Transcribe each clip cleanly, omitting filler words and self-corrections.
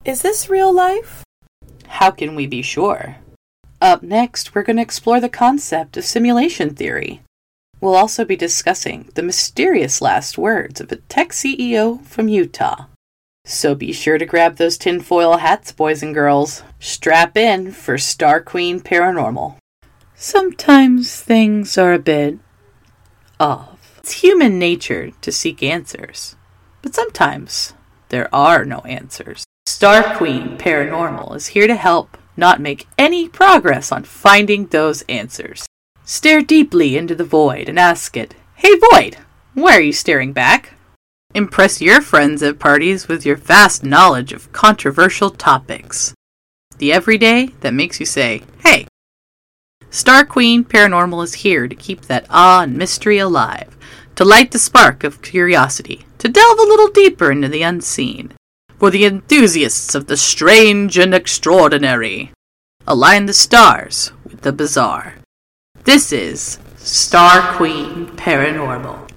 Is this real life? How can we be sure? Up next, we're going to explore the concept of simulation theory. We'll also be discussing the mysterious last words of a tech CEO from Utah. So be sure to grab those tinfoil hats, boys and girls. Strap in for Star Queen Paranormal. Sometimes things are a bit off. It's human nature to seek answers, but sometimes there are no answers. Star Queen Paranormal is here to help not make any progress on finding those answers. Stare deeply into the void and ask it, "Hey void, why are you staring back?" Impress your friends at parties with your vast knowledge of controversial topics. The everyday that makes you say, "Hey." Star Queen Paranormal is here to keep that awe and mystery alive, to light the spark of curiosity, to delve a little deeper into the unseen. For the enthusiasts of the strange and extraordinary, align the stars with the bizarre. This is Star Queen Paranormal.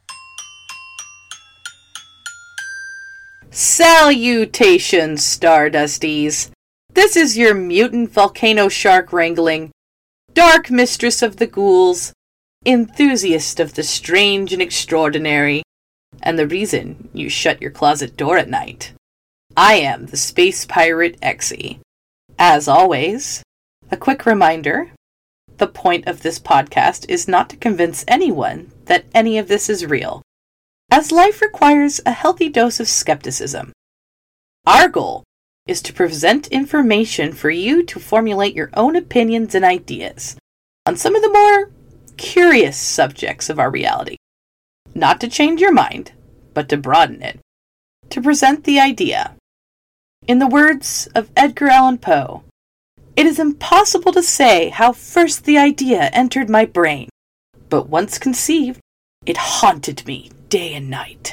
Salutations, Stardusties! This is your mutant volcano shark wrangling, dark mistress of the ghouls, enthusiast of the strange and extraordinary, and the reason you shut your closet door at night. I am the Space Pirate Exie. As always, a quick reminder, the point of this podcast is not to convince anyone that any of this is real, as life requires a healthy dose of skepticism. Our goal is to present information for you to formulate your own opinions and ideas on some of the more curious subjects of our reality. Not to change your mind, but to broaden it. To present the idea. In the words of Edgar Allan Poe, "It is impossible to say how first the idea entered my brain, but once conceived, it haunted me day and night."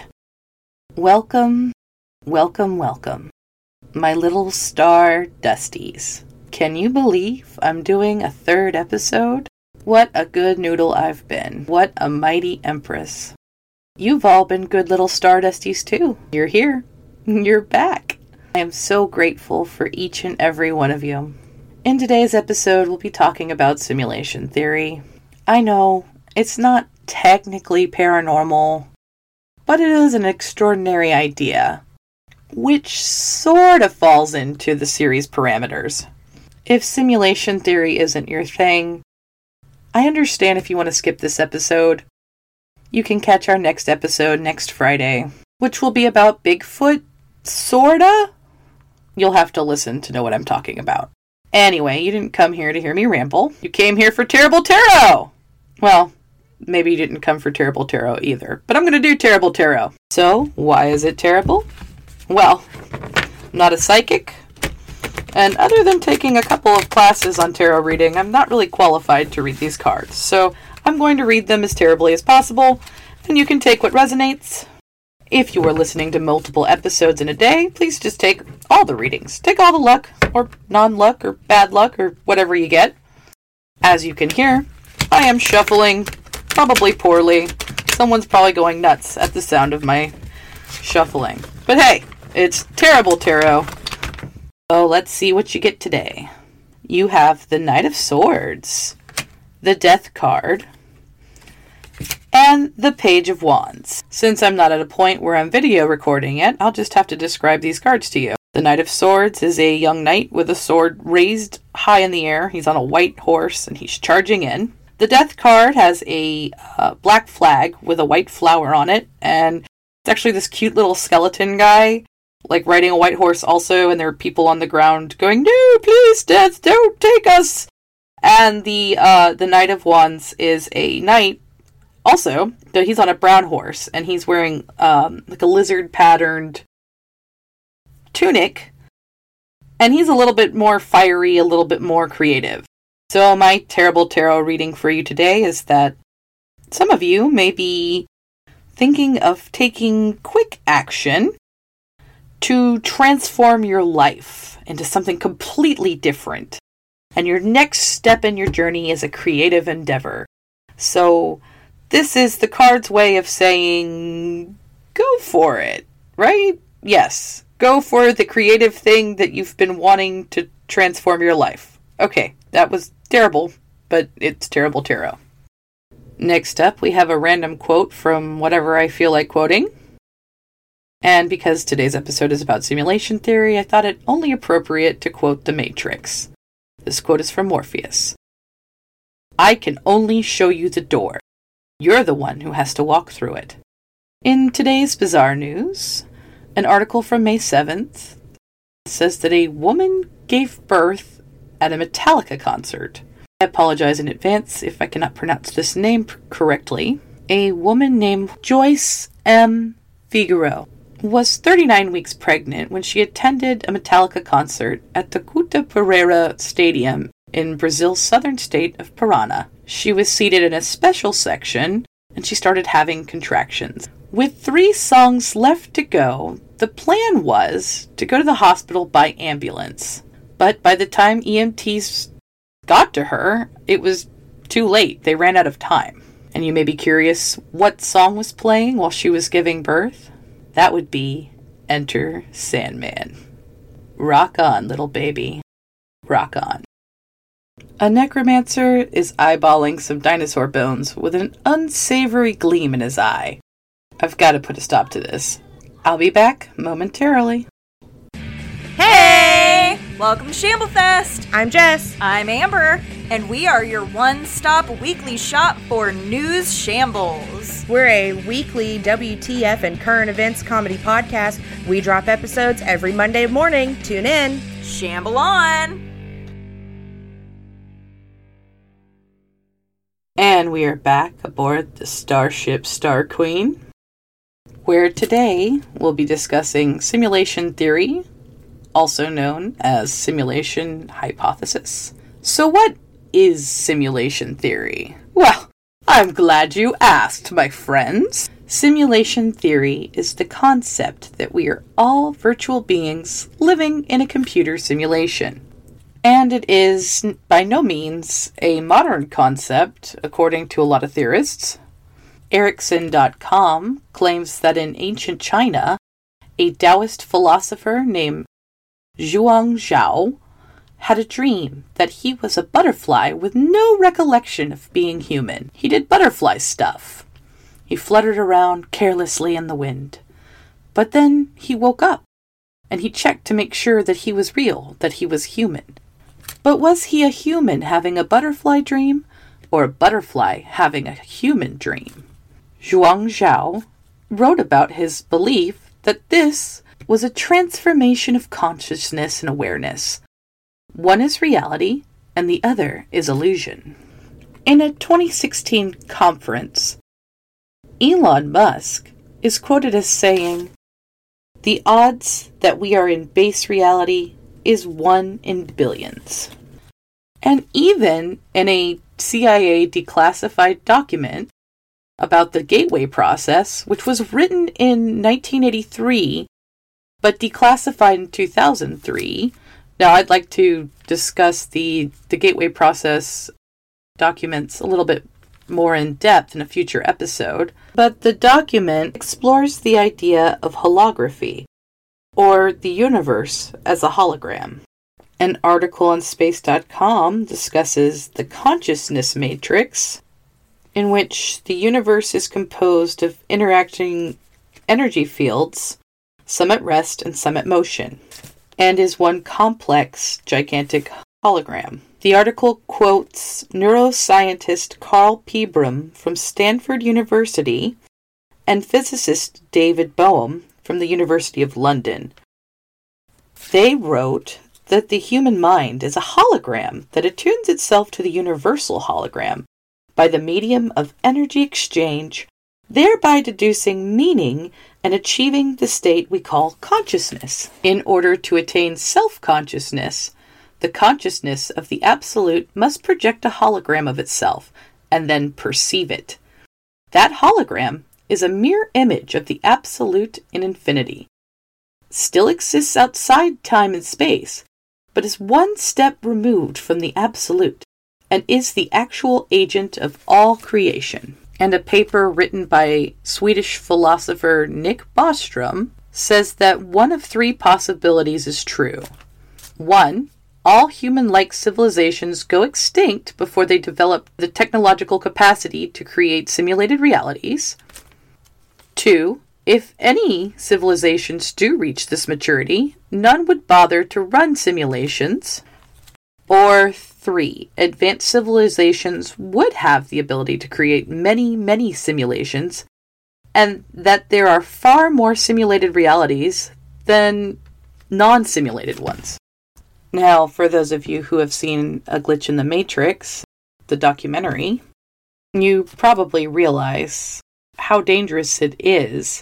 Welcome, welcome, welcome, my little star dusties. Can you believe I'm doing a third episode? What a good noodle I've been. What a mighty empress. You've all been good little stardusties too. You're here. You're back. I am so grateful for each and every one of you. In today's episode, we'll be talking about simulation theory. I know, it's not technically paranormal, but it is an extraordinary idea, which sort of falls into the series parameters. If simulation theory isn't your thing, I understand if you want to skip this episode. You can catch our next episode next Friday, which will be about Bigfoot, sorta? You'll have to listen to know what I'm talking about. Anyway, you didn't come here to hear me ramble. You came here for Terrible Tarot! Well, maybe you didn't come for Terrible Tarot either, but I'm going to do Terrible Tarot. So, why is it terrible? Well, I'm not a psychic, and other than taking a couple of classes on tarot reading, I'm not really qualified to read these cards. So, I'm going to read them as terribly as possible, and you can take what resonates. If you are listening to multiple episodes in a day, please just take all the readings. Take all the luck, or non-luck, or bad luck, or whatever you get. As you can hear, I am shuffling, probably poorly. Someone's probably going nuts at the sound of my shuffling. But hey, it's Terrible Tarot. So let's see what you get today. You have the Knight of Swords, the Death card, and the Page of Wands. Since I'm not at a point where I'm video recording yet, I'll just have to describe these cards to you. The Knight of Swords is a young knight with a sword raised high in the air. He's on a white horse and he's charging in. The Death card has a black flag with a white flower on it, and it's actually this cute little skeleton guy, like riding a white horse also, and there are people on the ground going, "No, please, Death, don't take us!" And the Knight of Wands is a knight, also, though he's on a brown horse, and he's wearing like a lizard-patterned tunic, and he's a little bit more fiery, a little bit more creative. So my Terrible Tarot reading for you today is that some of you may be thinking of taking quick action to transform your life into something completely different. And your next step in your journey is a creative endeavor. So this is the card's way of saying, go for it, right? Yes, go for the creative thing that you've been wanting to transform your life. Okay, that was terrible, but it's terrible tarot. Next up, we have a random quote from whatever I feel like quoting. And because today's episode is about simulation theory, I thought it only appropriate to quote The Matrix. This quote is from Morpheus. "I can only show you the door. You're the one who has to walk through it." In today's bizarre news, an article from May 7th says that a woman gave birth at a Metallica concert. I apologize in advance if I cannot pronounce this name correctly. A woman named Joyce M. Figueroa was 39 weeks pregnant when she attended a Metallica concert at the Couto Pereira Stadium in Brazil's southern state of Paraná. She was seated in a special section, and she started having contractions. With 3 songs left to go, the plan was to go to the hospital by ambulance. But by the time EMTs got to her, it was too late. They ran out of time. And you may be curious what song was playing while she was giving birth? That would be Enter Sandman. Rock on, little baby. Rock on. A necromancer is eyeballing some dinosaur bones with an unsavory gleam in his eye. I've got to put a stop to this. I'll be back momentarily. Hey! Welcome to Shamblefest! I'm Jess. I'm Amber, and we are your one-stop weekly shop for news shambles. We're a weekly WTF and current events comedy podcast. We drop episodes every Monday morning. Tune in. Shamble on! And we are back aboard the Starship Star Queen, where today we'll be discussing simulation theory, also known as simulation hypothesis. So what is simulation theory? Well, I'm glad you asked, my friends. Simulation theory is the concept that we are all virtual beings living in a computer simulation. And it is by no means a modern concept, according to a lot of theorists. Ericsson.com claims that in ancient China, a Taoist philosopher named Zhuang Zhao had a dream that he was a butterfly with no recollection of being human. He did butterfly stuff. He fluttered around carelessly in the wind. But then he woke up, and he checked to make sure that he was real, that he was human. But was he a human having a butterfly dream, or a butterfly having a human dream? Zhuang Zhao wrote about his belief that this was a transformation of consciousness and awareness. One is reality, and the other is illusion. In a 2016 conference, Elon Musk is quoted as saying, "The odds that we are in base reality is 1 in billions." And even in a CIA declassified document about the Gateway process, which was written in 1983, but declassified in 2003. Now, I'd like to discuss the Gateway process documents a little bit more in depth in a future episode, but the document explores the idea of holography, or the universe as a hologram. An article on space.com discusses the consciousness matrix, in which the universe is composed of interacting energy fields, some at rest and some at motion, and is one complex, gigantic hologram. The article quotes neuroscientist Carl Peebram from Stanford University and physicist David Bohm from the University of London. They wrote that the human mind is a hologram that attunes itself to the universal hologram by the medium of energy exchange, thereby deducing meaning and achieving the state we call consciousness. In order to attain self-consciousness, the consciousness of the Absolute must project a hologram of itself and then perceive it. That hologram is a mirror image of the Absolute in infinity. Still exists outside time and space, but is one step removed from the Absolute and is the actual agent of all creation. And a paper written by Swedish philosopher Nick Bostrom says that one of three possibilities is true. 1. All human-like civilizations go extinct before they develop the technological capacity to create simulated realities. 2. If any civilizations do reach this maturity, none would bother to run simulations. Or 3. Advanced civilizations would have the ability to create many, many simulations, and that there are far more simulated realities than non-simulated ones. Now, for those of you who have seen A Glitch in the Matrix, the documentary, you probably realize how dangerous it is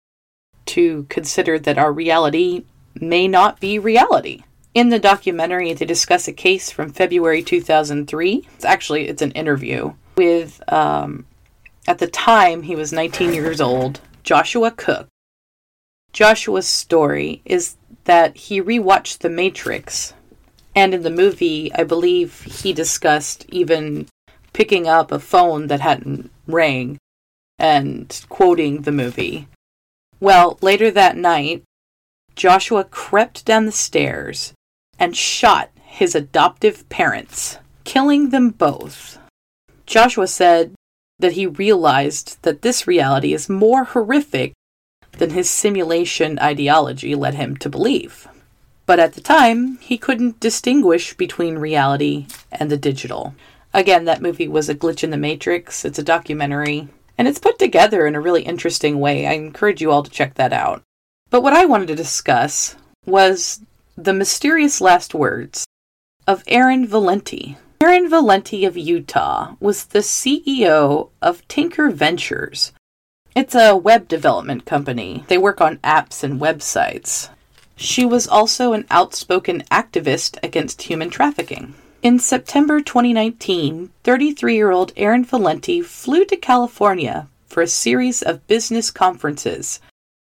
to consider that our reality may not be reality. In the documentary, they discuss a case from February 2003. It's an interview with, at the time, he was 19 years old, Joshua Cook. Joshua's story is that he rewatched The Matrix, and in the movie, I believe he discussed even picking up a phone that hadn't rang and quoting the movie. Well, later that night, Joshua crept down the stairs and shot his adoptive parents, killing them both. Joshua said that he realized that this reality is more horrific than his simulation ideology led him to believe. But at the time, he couldn't distinguish between reality and the digital. Again, that movie was A Glitch in the Matrix. It's a documentary, and it's put together in a really interesting way. I encourage you all to check that out. But what I wanted to discuss was the mysterious last words of Aaron Valenti. Aaron Valenti of Utah was the CEO of Tinker Ventures. It's a web development company. They work on apps and websites. She was also an outspoken activist against human trafficking. In September 2019, 33-year-old Aaron Valenti flew to California for a series of business conferences,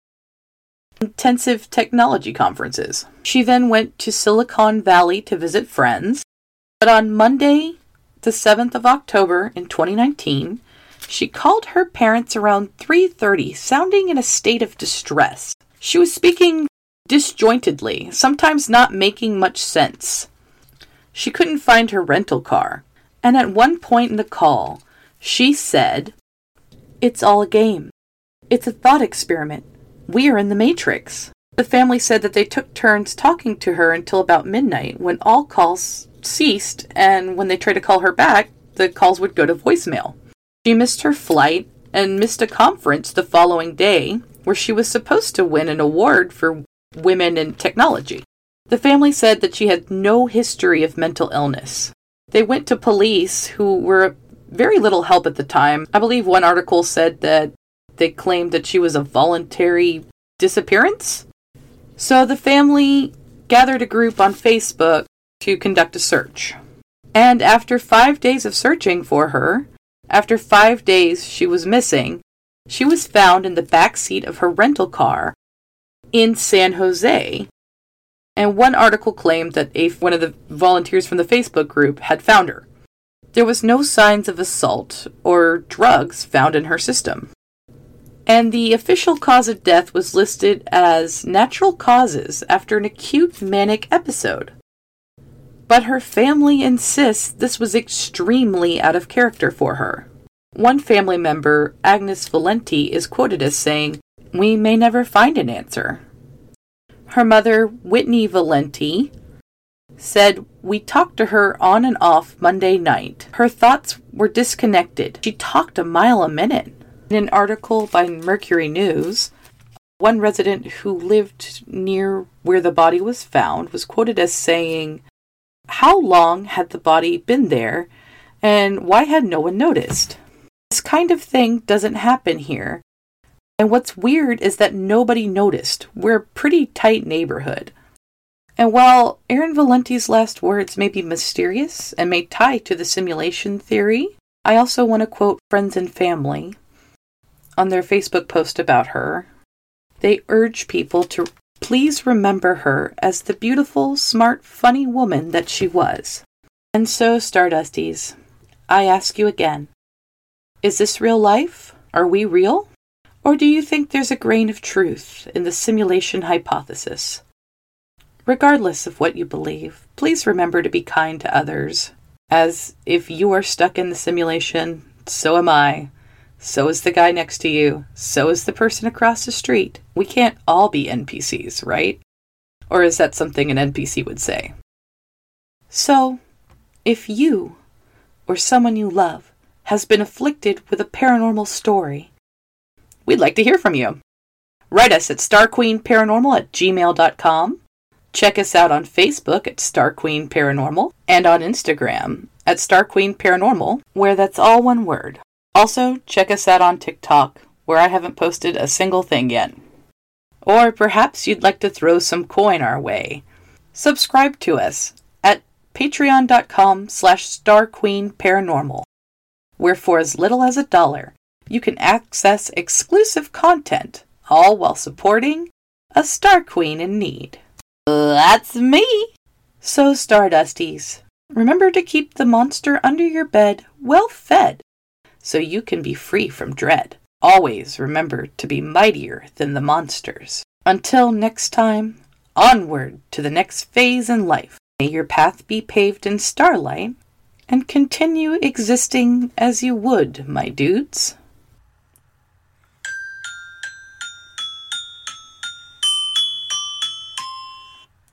intensive technology conferences. She then went to Silicon Valley to visit friends, but on Monday, the 7th of October in 2019, she called her parents around 3:30, sounding in a state of distress. She was speaking disjointedly, sometimes not making much sense. She couldn't find her rental car, and at one point in the call, she said, "It's all a game. It's a thought experiment. We are in the Matrix." The family said that they took turns talking to her until about midnight, when all calls ceased, and when they tried to call her back, the calls would go to voicemail. She missed her flight and missed a conference the following day, where she was supposed to win an award for women in technology. The family said that she had no history of mental illness. They went to police, who were very little help at the time. I believe one article said that they claimed that she was a voluntary disappearance. So the family gathered a group on Facebook to conduct a search. And after 5 days of searching for her, after 5 days she was missing, she was found in the back seat of her rental car in San Jose. And one article claimed that one of the volunteers from the Facebook group had found her. There was no signs of assault or drugs found in her system. And the official cause of death was listed as natural causes after an acute manic episode. But her family insists this was extremely out of character for her. One family member, Agnes Valenti, is quoted as saying, "We may never find an answer." Her mother, Whitney Valenti, said, "We talked to her on and off Monday night. Her thoughts were disconnected. She talked a mile a minute." In an article by Mercury News, one resident who lived near where the body was found was quoted as saying, "How long had the body been there, and why had no one noticed? This kind of thing doesn't happen here. And what's weird is that nobody noticed. We're a pretty tight neighborhood." And while Aaron Valenti's last words may be mysterious and may tie to the simulation theory, I also want to quote friends and family on their Facebook post about her. They urge people to please remember her as the beautiful, smart, funny woman that she was. And so, Stardusties, I ask you again, is this real life? Are we real? Or do you think there's a grain of truth in the simulation hypothesis? Regardless of what you believe, please remember to be kind to others, as if you are stuck in the simulation, so am I. So is the guy next to you. So is the person across the street. We can't all be NPCs, right? Or is that something an NPC would say? So, if you, or someone you love, has been afflicted with a paranormal story, we'd like to hear from you. Write us at starqueenparanormal@gmail.com. Check us out on Facebook at Star Queen Paranormal and on Instagram at Star Queen Paranormal, where that's all one word. Also, check us out on TikTok, where I haven't posted a single thing yet. Or perhaps you'd like to throw some coin our way. Subscribe to us at patreon.com/StarQueenParanormal, where for as little as $1, you can access exclusive content, all while supporting a Star Queen in need. That's me! So, Stardusties, remember to keep the monster under your bed well fed, so you can be free from dread. Always remember to be mightier than the monsters. Until next time, onward to the next phase in life. May your path be paved in starlight, and continue existing as you would, my dudes.